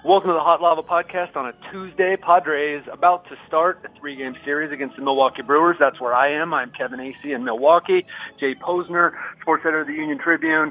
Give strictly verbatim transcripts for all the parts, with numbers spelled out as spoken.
Welcome to the Hot Lava Podcast on a Tuesday. Padres about to start a three-game series against the Milwaukee Brewers. That's where I am. I'm Kevin Acee in Milwaukee. Jay Posner, sports editor of the Union Tribune.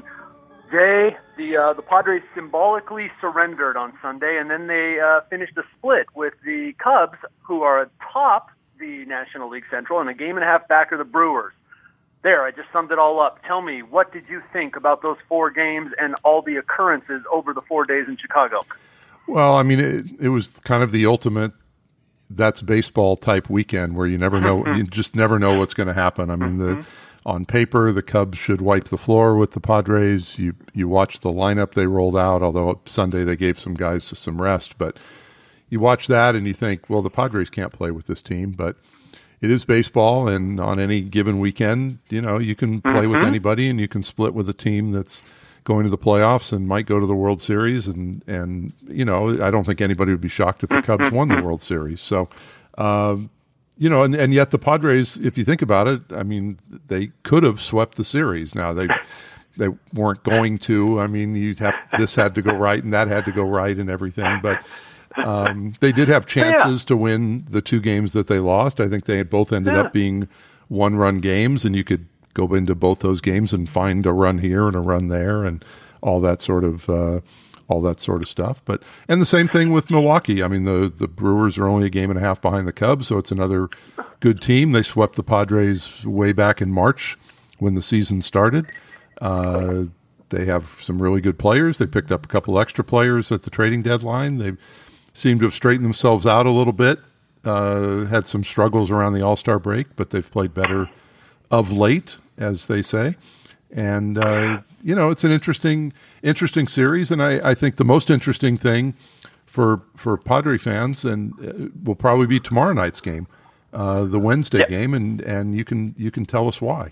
Jay, the uh, the Padres symbolically surrendered on Sunday, and then they uh, finished a split with the Cubs, who are atop the National League Central, and a game and a half back of the Brewers. There, I just summed it all up. Tell me, what did you think about those four games and all the occurrences over the four days in Chicago? Well, I mean, it, it was kind of the ultimate that's baseball type weekend where you never know, you just never know what's going to happen. I mean, the on paper, the Cubs should wipe the floor with the Padres. You you watch the lineup they rolled out, although Sunday they gave some guys some rest. But you watch that and you think, well, the Padres can't play with this team, but it is baseball, and on any given weekend, you know, you can play mm-hmm. with anybody, and you can split with a team that's going to the playoffs and might go to the World Series. And, and you know, I don't think anybody would be shocked if the Cubs won the World Series. So, um, you know, and, and yet the Padres, if you think about it, I mean, they could have swept the series. Now, they they weren't going to. I mean, you'd have this had to go right, and that had to go right, and everything, but Um, they did have chances yeah. to win the two games that they lost. I think they both ended yeah. up being one-run games, and you could go into both those games and find a run here and a run there, and all that sort of uh, all that sort of stuff. But and the same thing with Milwaukee. I mean, the the Brewers are only a game and a half behind the Cubs, so it's another good team. They swept the Padres way back in March when the season started. Uh, they have some really good players. They picked up a couple extra players at the trading deadline. They seem to have straightened themselves out a little bit, uh, had some struggles around the All-Star break, but they've played better of late, as they say. And, uh, you know, it's an interesting interesting series, and I, I think the most interesting thing for for Padre fans and uh, will probably be tomorrow night's game, uh, the Wednesday yep. game, and, and you can you can tell us why.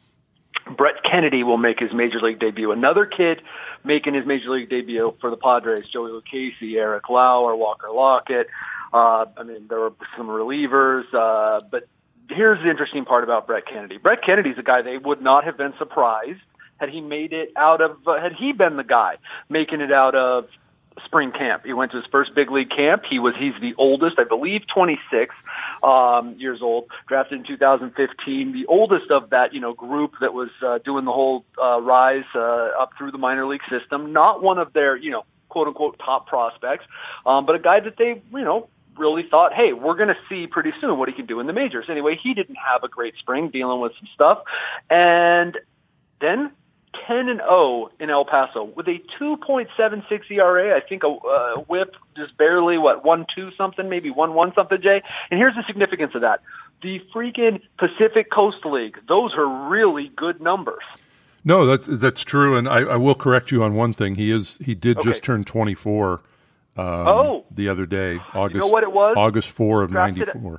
Brett Kennedy will make his Major League debut. Another kid making his Major League debut for the Padres, Joey Lucchesi, Eric Lauer, Walker Lockett. Uh, I mean, there were some relievers. Uh, but here's the interesting part about Brett Kennedy. Brett Kennedy's a guy they would not have been surprised had he made it out of, uh, had he been the guy making it out of spring camp. He went to his first big league camp. He was, he's the oldest, I believe, twenty-six um, years old, drafted in two thousand fifteen, the oldest of that, you know, group that was uh, doing the whole uh, rise uh, up through the minor league system. Not one of their, you know, quote unquote top prospects, um, but a guy that they, you know, really thought, hey, we're going to see pretty soon what he can do in the majors. Anyway, he didn't have a great spring, dealing with some stuff. And then ten and oh in El Paso with a two point seven six E R A. I think a uh, whip just barely, what, one two something, maybe one one something, Jay. And here's the significance of that. The freaking Pacific Coast League, those are really good numbers. No, that's that's true, and I, I will correct you on one thing. He is he did okay. just turn twenty-four um, oh. the other day, August, you know what it was? August fourth of ninety-four.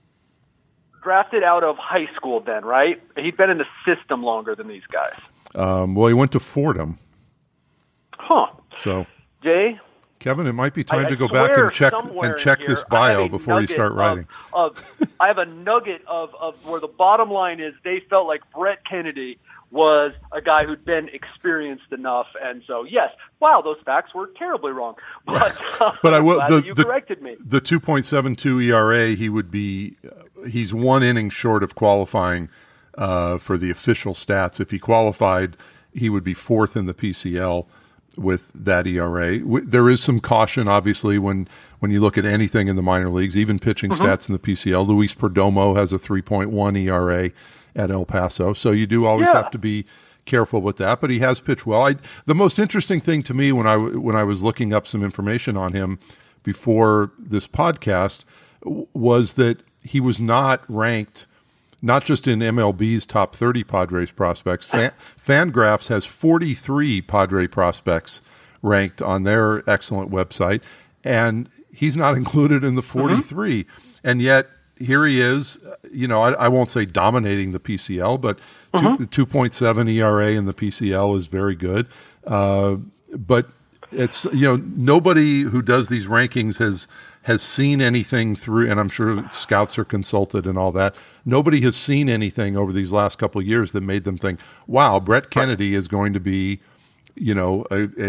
Drafted out of high school then, right? He'd been in the system longer than these guys. Um, well, he went to Fordham. Huh. So, Jay, Kevin, it might be time I, to go I back and check and check here, this bio before you start writing. Of, of, I have a nugget of, of where the bottom line is they felt like Brett Kennedy was a guy who'd been experienced enough, and so yes, wow, those facts were terribly wrong. But, uh, but I will. Glad the, that you the, corrected me. The two point seven two E R A, he would be. Uh, he's one inning short of qualifying uh, for the official stats. If he qualified, he would be fourth in the P C L with that E R A. There is some caution, obviously, when when you look at anything in the minor leagues, even pitching mm-hmm. stats in the P C L. Luis Perdomo has a three point one E R A at El Paso, so you do always yeah. have to be careful with that. But he has pitched well. I, the most interesting thing to me when I when I was looking up some information on him before this podcast was that he was not ranked, not just in M L B's top thirty Padres prospects. Fan, Fangraphs has forty-three Padre prospects ranked on their excellent website, and he's not included in the forty-three. Mm-hmm. And yet here he is, you know, I, I won't say dominating the P C L, but mm-hmm. two point seven E R A in the P C L is very good. Uh, but it's, you know, nobody who does these rankings has has seen anything through, and I'm sure scouts are consulted and all that. Nobody has seen anything over these last couple of years that made them think, wow, Brett Kennedy is going to be, you know, a, a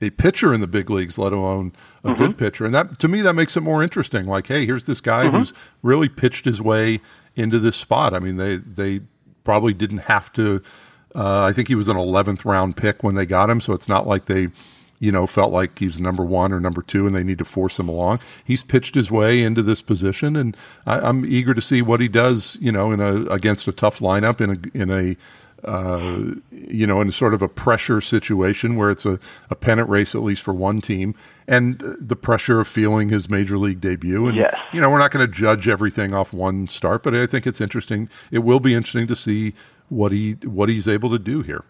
a pitcher in the big leagues, let alone a mm-hmm. good pitcher. And that, to me, that makes it more interesting. Like, hey, here's this guy mm-hmm. who's really pitched his way into this spot. I mean, they they probably didn't have to. Uh, I think he was an eleventh round pick when they got him, so it's not like they, you know, felt like he's number one or number two and they need to force him along. He's pitched his way into this position, and I, I'm eager to see what he does, you know, in a against a tough lineup in a in a uh, you know, in a sort of a pressure situation where it's a, a pennant race at least for one team, and the pressure of feeling his major league debut. And yes. you know, we're not going to judge everything off one start, but I think it's interesting. It will be interesting to see what he what he's able to do here.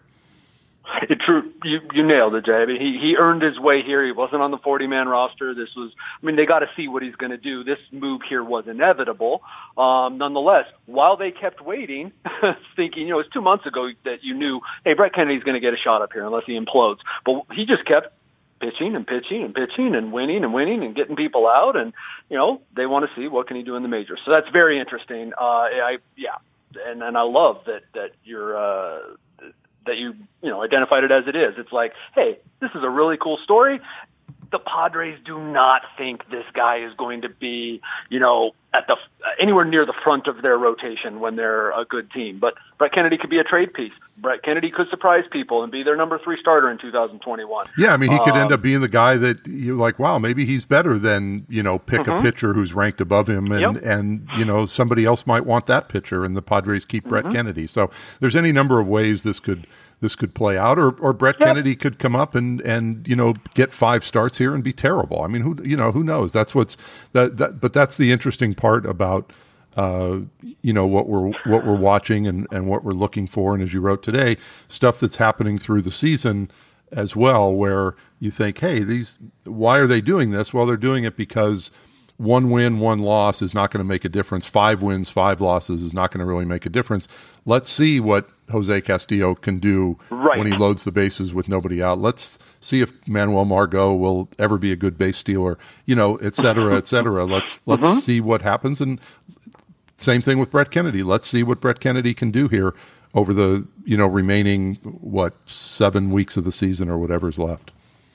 It true, you you nailed it, Jay. I mean, he he earned his way here. He wasn't on the forty-man roster. This was, I mean, they got to see what he's going to do. This move here was inevitable. Um, nonetheless, while they kept waiting, thinking, you know, it was two months ago that you knew, hey, Brett Kennedy's going to get a shot up here unless he implodes. But he just kept pitching and pitching and pitching and winning and winning and getting people out. And, you know, they want to see what can he do in the majors. So that's very interesting. Uh, I yeah, and and I love that that you're. Uh, that you, you know, identified it as it is. It's like, hey, this is a really cool story. The Padres do not think this guy is going to be, you know, at the anywhere near the front of their rotation when they're a good team. But Brett Kennedy could be a trade piece. Brett Kennedy could surprise people and be their number three starter in two thousand twenty-one. Yeah, I mean, he could um, end up being the guy that you're like, wow, maybe he's better than, you know, pick mm-hmm. a pitcher who's ranked above him, and, yep. and, you know, somebody else might want that pitcher, and the Padres keep mm-hmm. Brett Kennedy. So there's any number of ways this could this could play out, or or Brett yep. Kennedy could come up and, and, you know, get five starts here and be terrible. I mean, who, you know, who knows? That's what's that, that but that's the interesting part about Uh, you know, what we're what we're watching and, and what we're looking for, and as you wrote today, stuff that's happening through the season as well, where you think, hey, these why are they doing this? Well, they're doing it because one win, one loss is not going to make a difference. Five wins, five losses is not going to really make a difference. Let's see what Jose Castillo can do right. when he loads the bases with nobody out. Let's see if Manuel Margot will ever be a good base stealer, you know, et cetera, et cetera. Let's let's mm-hmm. see what happens. And same thing with Brett Kennedy. Let's see what Brett Kennedy can do here over the, you know, remaining, what, seven weeks of the season or whatever's left.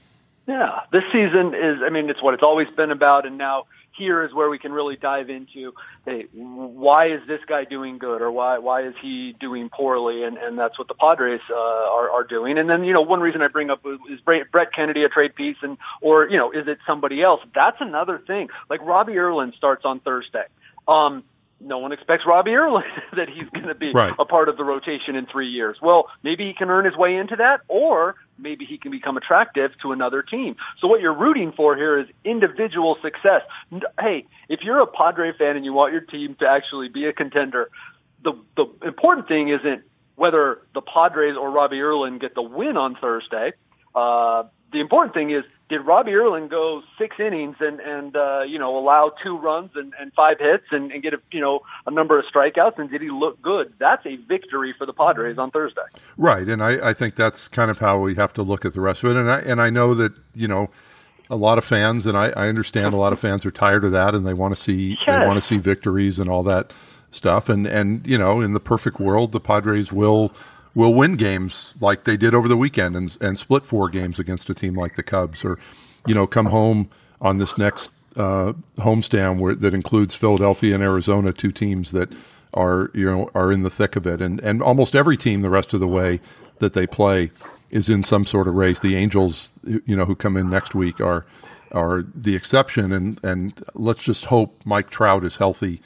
Yeah, this season is, I mean, it's what it's always been about, and now here is where we can really dive into, hey, why is this guy doing good, or why why is he doing poorly, and, and that's what the Padres uh, are, are doing. And then, you know, one reason I bring up is Brett Kennedy a trade piece, and or, you know, is it somebody else? That's another thing. Like Robbie Erlin starts on Thursday. Um No one expects Robbie Erlin that he's going to be right. a part of the rotation in three years. Well, maybe he can earn his way into that, or maybe he can become attractive to another team. So what you're rooting for here is individual success. Hey, if you're a Padre fan and you want your team to actually be a contender, the the important thing isn't whether the Padres or Robbie Erlin get the win on Thursday. Uh, the important thing is, did Robbie Erlin go six innings and, and uh, you know, allow two runs and, and five hits and, and get a, you know, a number of strikeouts, and did he look good? That's a victory for the Padres on Thursday. Right, and I, I think that's kind of how we have to look at the rest of it. And I and I know that, you know, a lot of fans, and I, I understand a lot of fans are tired of that, and they want to see yes. they want to see victories and all that stuff. And, and you know, in the perfect world, the Padres will. will win games like they did over the weekend and and split four games against a team like the Cubs, or, you know, come home on this next uh, homestand where that includes Philadelphia and Arizona, two teams that are, you know, are in the thick of it. And, and almost every team the rest of the way that they play is in some sort of race. The Angels, you know, who come in next week are are the exception. And, and let's just hope Mike Trout is healthy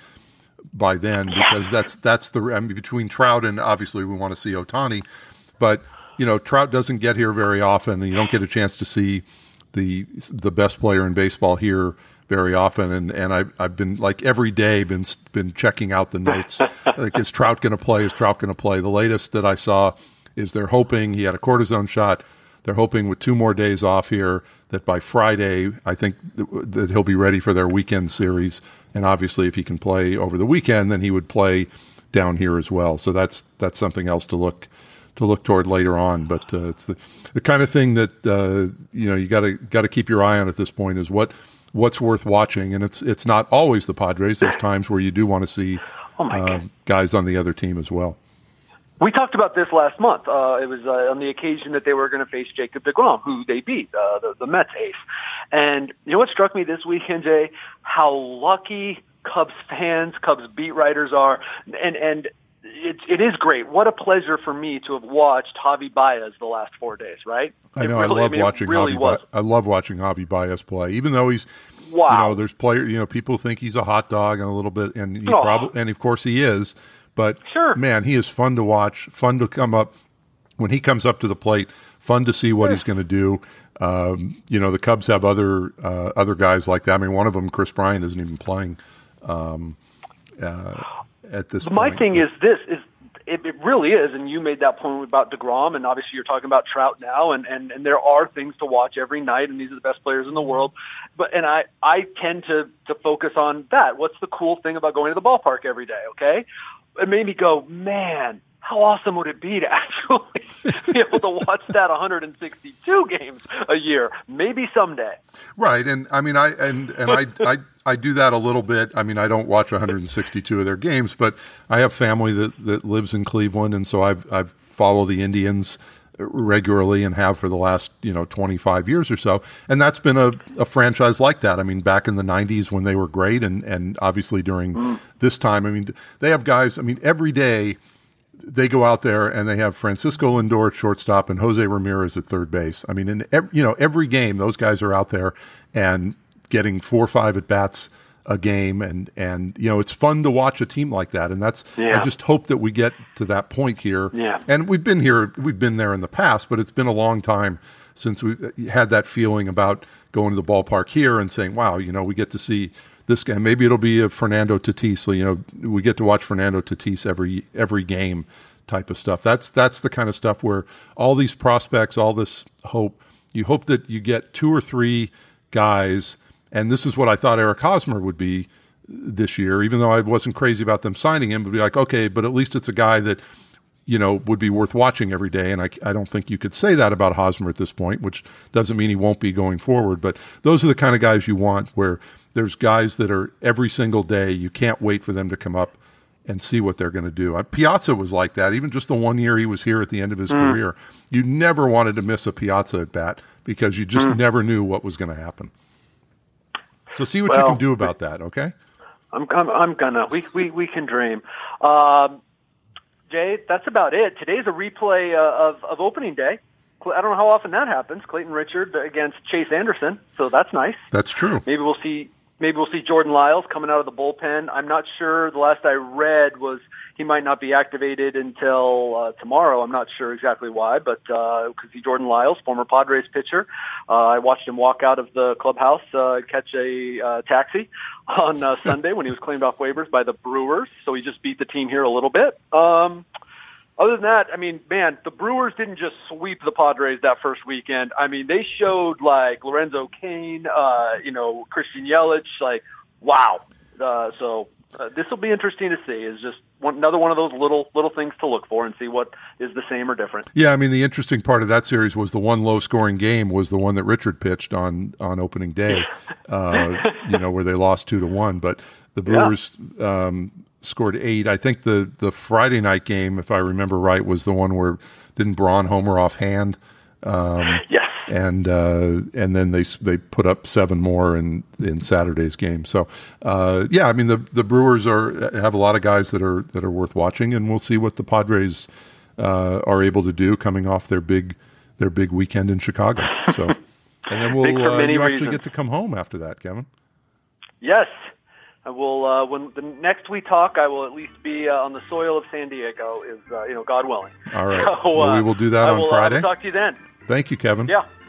by then, because that's that's the I mean, between Trout and obviously we want to see Ohtani, but you know, Trout doesn't get here very often, and you don't get a chance to see the the best player in baseball here very often. And and I've I've been like every day been been checking out the notes. Like, is Trout going to play? Is Trout going to play? The latest that I saw is they're hoping he had a cortisone shot. They're hoping with two more days off here that by Friday, I think that he'll be ready for their weekend series. And obviously, if he can play over the weekend, then he would play down here as well. So that's that's something else to look to look toward later on. But uh, it's the the kind of thing that uh, you know you got to got to keep your eye on at this point is what what's worth watching. And it's it's not always the Padres. There's times where you do want to see oh uh, guys on the other team as well. We talked about this last month. Uh, it was uh, on the occasion that they were going to face Jacob deGrom, who they beat, uh, the, the Mets ace. And you know what struck me this weekend, Jay? How lucky Cubs fans, Cubs beat writers are. And, and it, it is great. What a pleasure for me to have watched Javi Baez the last four days, right? I know. Really, I love I mean, watching really Javi was. Ba- I love watching Javi Baez play, even though he's, wow. you know, there's player, you know, people think he's a hot dog and a little bit, and he oh. probably, and of course he is. But sure. man, he is fun to watch, fun to come up when he comes up to the plate, fun to see what sure. he's going to do. Um, you know, the Cubs have other uh, other guys like that. I mean, one of them, Chris Bryant, isn't even playing um, uh, at this My point. thing is this, is it, it really is, and you made that point about DeGrom, and obviously you're talking about Trout now, and, and, and there are things to watch every night, and these are the best players in the world. But and I, I tend to, to focus on that. What's the cool thing about going to the ballpark every day, okay? It made me go, man, how awesome would it be to actually be able to watch that one hundred sixty-two games a year? Maybe someday. Right, and I mean, I and and I, I I do that a little bit. I mean, I don't watch one hundred sixty-two of their games, but I have family that, that lives in Cleveland, and so I've I've followed the Indians regularly and have for the last, you know, twenty-five years or so. And that's been a, a franchise like that. I mean, back in the nineties when they were great, and, and obviously during mm. this time, I mean, they have guys, I mean, every day they go out there and they have Francisco Lindor at shortstop and Jose Ramirez at third base. I mean, in every, you know, every game, those guys are out there and getting four or five at bats a game, and and you know, it's fun to watch a team like that, and that's yeah. I just hope that we get to that point here. Yeah. And we've been here, we've been there in the past, but it's been a long time since we had that feeling about going to the ballpark here and saying, wow, you know, we get to see this guy. Maybe it'll be a Fernando Tatis, so, you know, we get to watch Fernando Tatis every every game type of stuff. That's that's the kind of stuff where all these prospects, all this hope, you hope that you get two or three guys. And this is what I thought Eric Hosmer would be this year, even though I wasn't crazy about them signing him, but be like, okay, but at least it's a guy that, you know, would be worth watching every day. And I, I don't think you could say that about Hosmer at this point, which doesn't mean he won't be going forward. But those are the kind of guys you want, where there's guys that are every single day, you can't wait for them to come up and see what they're going to do. Piazza was like that. Even just the one year he was here at the end of his mm. career, you never wanted to miss a Piazza at bat because you just mm. never knew what was going to happen. So see what well, you can do about that, okay? I'm, I'm, I'm gonna. We, we, we can dream. Um, Jay, that's about it. Today's a replay uh, of, of opening day. I don't know how often that happens. Clayton Richard against Chase Anderson, so that's nice. That's true. Maybe we'll see. Maybe we'll see Jordan Lyles coming out of the bullpen. I'm not sure. The last I read was he might not be activated until uh, tomorrow. I'm not sure exactly why, but uh, because he's Jordan Lyles, former Padres pitcher. Uh, I watched him walk out of the clubhouse, uh, catch a uh, taxi on uh, Sunday when he was claimed off waivers by the Brewers. So he just beat the team here a little bit. Um, Other than that, I mean, man, the Brewers didn't just sweep the Padres that first weekend. I mean, they showed, like, Lorenzo Cain, uh, you know, Christian Yelich, like, wow. Uh, so uh, this will be interesting to see. It's just one, another one of those little little things to look for and see what is the same or different. Yeah, I mean, the interesting part of that series was the one low-scoring game was the one that Richard pitched on, on opening day, uh, you know, where they lost two to one. But the Brewers yeah. – um, scored eight. I think the, the Friday night game, if I remember right, was the one where didn't Braun homer offhand? Um, yes. And uh, and then they they put up seven more in, in Saturday's game. So uh, yeah, I mean the the Brewers are have a lot of guys that are that are worth watching, and we'll see what the Padres uh, are able to do coming off their big their big weekend in Chicago. So and then we'll uh, you actually reasons. get to come home after that, Kevin. Yes. I will. Uh, when the next we talk, I will at least be uh, on the soil of San Diego. Is uh, you know, God willing. All right. So, uh, well, we will do that I on will, Friday. I will talk to you then. Thank you, Kevin. Yeah.